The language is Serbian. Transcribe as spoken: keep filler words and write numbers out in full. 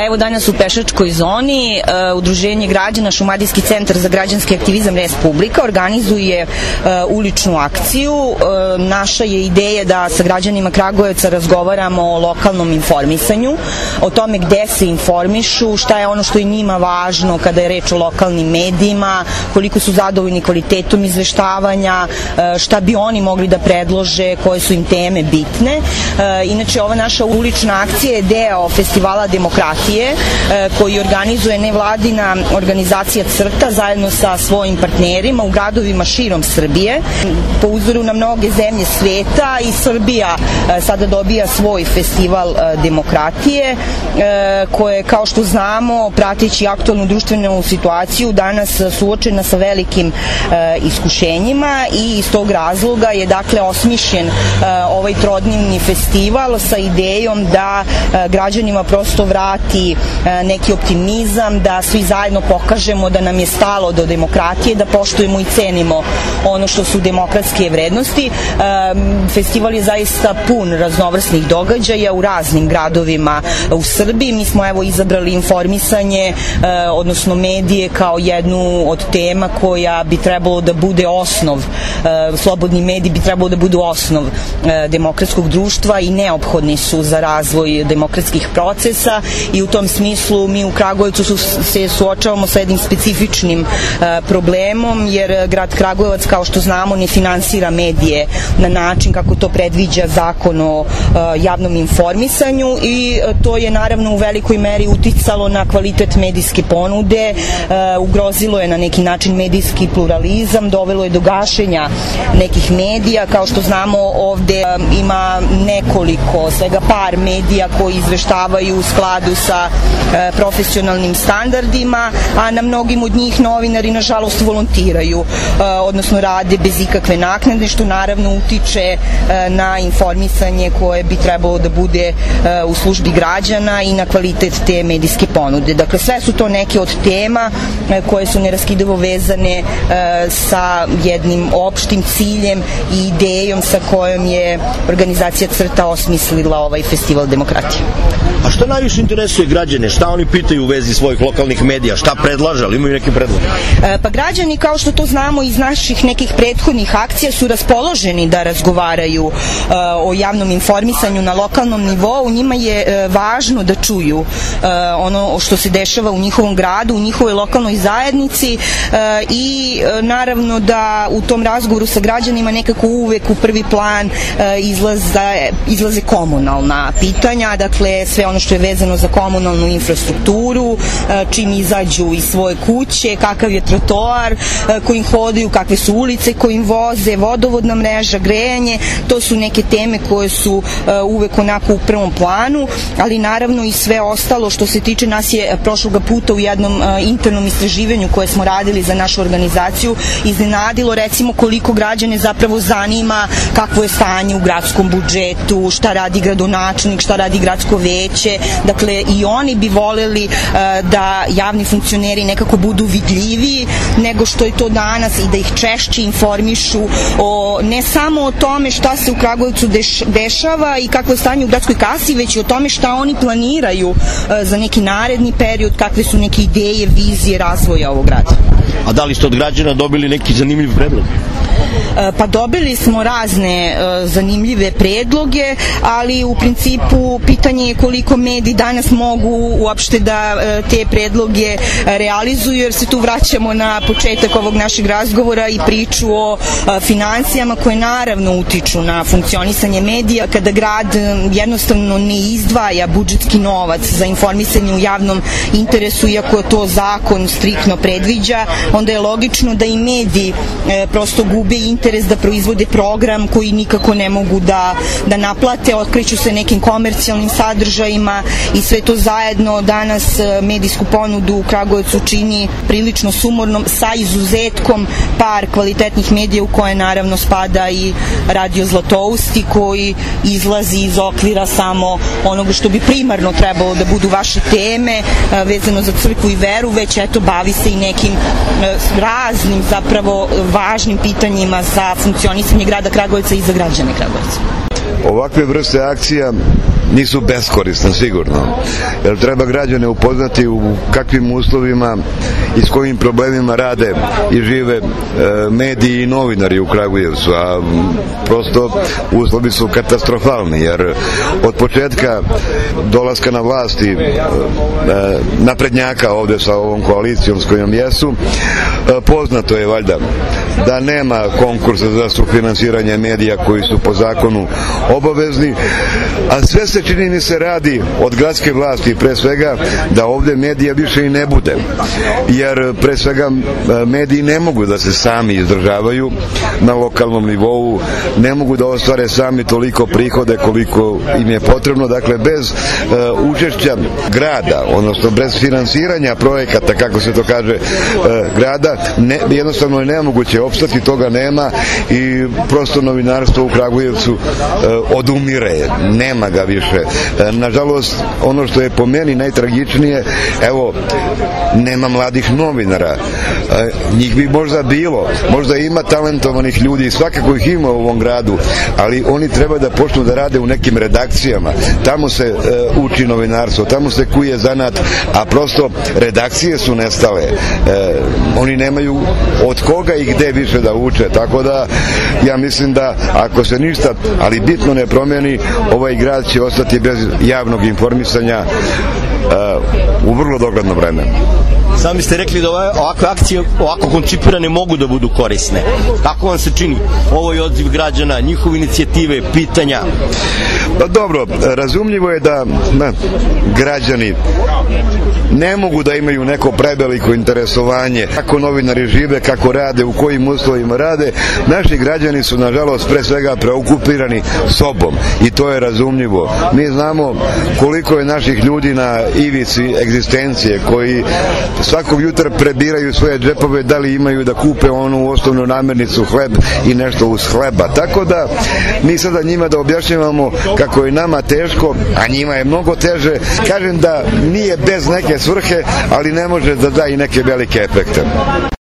Pa evo danas u Pešačkoj zoni Udruženje građana Šumadijski centar za građanski aktivizam Respublika organizuje uličnu akciju. Naša je ideja da sa građanima Kragujevca razgovaramo o lokalnom informisanju, o tome gde se informišu, šta je ono što je njima važno kada je reč o lokalnim medijima, koliko su zadovoljni kvalitetom izveštavanja, šta bi oni mogli da predlože, koje su im teme bitne. Inače, ova naša ulična akcija je deo Festivala demokratije koji organizuje nevladina organizacija CRTA zajedno sa svojim partnerima u gradovima širom Srbije. Po uzoru na mnoge zemlje sveta i Srbija sada dobija svoj festival demokratije koje, kao što znamo, prateći aktualnu društvenu situaciju, danas suočena sa velikim iskušenjima i iz tog razloga je dakle osmišljen ovaj trodnevni festival sa idejom da građanima prosto vrati neki optimizam, da svi zajedno pokažemo da nam je stalo do demokratije, da poštujemo i cenimo ono što su demokratske vrednosti. Festival je zaista pun raznovrsnih događaja u raznim gradovima u Srbiji. Mi smo evo izabrali informisanje, odnosno medije kao jednu od tema koja bi trebalo da bude osnov, slobodni mediji bi trebalo da budu osnov demokratskog društva i neophodni su za razvoj demokratskih procesa i u tom smislu mi u Kragujevcu su, se suočavamo sa jednim specifičnim problemom, jer grad Kragujevac, kao što znamo, ne finansira medije na način kako to predviđa zakon o javnom informisanju i to je naravno u velikoj meri uticalo na kvalitet medijske ponude, ugrozilo je na neki način medijski pluralizam, dovelo je do gašenja nekih medija. Kao što znamo, ovde ima nekoliko, svega par medija koji izveštavaju u skladu sa profesionalnim standardima, a na mnogim od njih novinari nažalost volontiraju, odnosno rade bez ikakve naknade, što naravno utiče na informisanje koje bi trebalo da bude u službi građana i na kvalitet te medijske ponude. Dakle, sve su to neke od tema koje su neraskidivo vezane sa jednim opštim ciljem i idejom sa kojom je organizacija CRTA osmislila ovaj festival demokratije. A što najviše interesuje građane? Šta oni pitaju u vezi svojih lokalnih medija? Šta predlaže? Ali imaju neki predlog? Pa građani, kao što to znamo iz naših nekih prethodnih akcija, su raspoloženi da razgovaraju o javnom informisanju na lokalnom nivou. Njima je važno da čuju ono što se dešava u njihovom gradu, u njihovoj lokalnoj zajednici i naravno da u tom razgovoru sa građanima nekako uvek u prvi plan izlaze, izlaze komunalna pitanja, dakle sve ono što je vezano za komunalnu infrastrukturu, čim izađu iz svoje kuće, kakav je trotoar kojim hodaju, kakve su ulice kojim voze, vodovodna mreža, grejanje, to su neke teme koje su uvek onako u prvom planu, ali naravno i sve ostalo što se tiče nas je prošloga puta u jednom internom istraživanju koje smo radili za našu organizaciju iznenadilo recimo koliko građane zapravo zanima kakvo je stanje u gradskom budžetu, šta radi gradonačelnik, šta radi gradsko veće. Dakle, i oni bi voleli da javni funkcioneri nekako budu vidljiviji nego što je to danas i da ih češće informišu o, ne samo o tome šta se u Kragujevcu deš, dešava i kakvo je stanje u gradskoj kasi, već i o tome šta oni planiraju za neki naredni period, kakve su neke ideje, vizije razvoja ovog grada. A da li ste od građana dobili neki zanimljiv predlog? Pa dobili smo razne zanimljive predloge, ali u principu pitanje je koliko mediji danas mogu uopšte da te predloge realizuju, jer se tu vraćamo na početak ovog našeg razgovora i priču o finansijama koje naravno utiču na funkcionisanje medija. Kada grad jednostavno ne izdvaja budžetski novac za informisanje u javnom interesu, iako to zakon striktno predviđa, onda je logično da i mediji prosto gube interes da proizvode program koji nikako ne mogu da, da naplate, otkreću se nekim komercijalnim sadržajima i sve to zajedno danas medijsku ponudu u Kragujevcu čini prilično sumornom, sa izuzetkom par kvalitetnih medija u koje naravno spada i Radio Zlatousti koji izlazi iz okvira samo onoga što bi primarno trebalo da budu vaše teme vezano za crkvu i veru, već eto bavi se i nekim raznim zapravo važnim pitanjima za funkcionisanje grada Kragujevca i za građane Kragujevca. Ovakve vrste akcija nisu beskorisna sigurno, jer treba građane upoznati u kakvim uslovima i s kojim problemima rade i žive e, mediji i novinari u Kragujevcu, a prosto uslovi su katastrofalni, jer od početka dolaska na vlasti e, naprednjaka ovde sa ovom koalicijom s kojom jesu, e, poznato je valjda da nema konkursa za sufinansiranje medija koji su po zakonu obavezni, a sve se čini mi se radi od gradske vlasti pre svega da ovde medija više i ne bude, jer pre svega mediji ne mogu da se sami izdržavaju na lokalnom nivou, ne mogu da ostvare sami toliko prihode koliko im je potrebno, dakle bez uh, učešća grada, odnosno bez finansiranja projekata, kako se to kaže, uh, grada, ne, jednostavno je nemoguće opstati, toga nema i prosto novinarstvo u Kragujevcu uh, odumire, nema ga više. Uh, nažalost, ono što je po meni najtragičnije, evo, nema mladih novinara. Uh, njih bi možda bilo, možda ima talentovanih ljudi, svakako ih ima u ovom gradu, ali oni treba da počnu da rade u nekim redakcijama. Tamo se uh, uči novinarstvo, tamo se kuje zanat, a prosto redakcije su nestale. Uh, oni nemaju od koga i gde više da uče, tako da ja mislim da ako se ništa, ali bitno ne promeni, ovaj grad će ostati bez javnog informisanja uh, u vrlo dogledno vreme. Sami ste rekli da ovakve akcije ovako koncipirane mogu da budu korisne. Kako vam se čini ovaj odziv građana, njihove inicijative, pitanja? Pa dobro, razumljivo je da ne, građani ne mogu da imaju neko preveliko interesovanje kako novinari žive, kako rade, u kojim uslovima rade. Naši građani su nažalost pre svega preokupirani sobom i to je razumljivo. Mi znamo koliko je naših ljudi na ivici egzistencije, koji svakog jutra prebiraju svoje džepove da li imaju da kupe onu osnovnu namirnicu, hleb i nešto uz hleba. Tako da mi sada njima da objašnjavamo kako je nama teško, a njima je mnogo teže. Kažem da nije bez neke svrhe, ali ne može da da i neke velike efekte.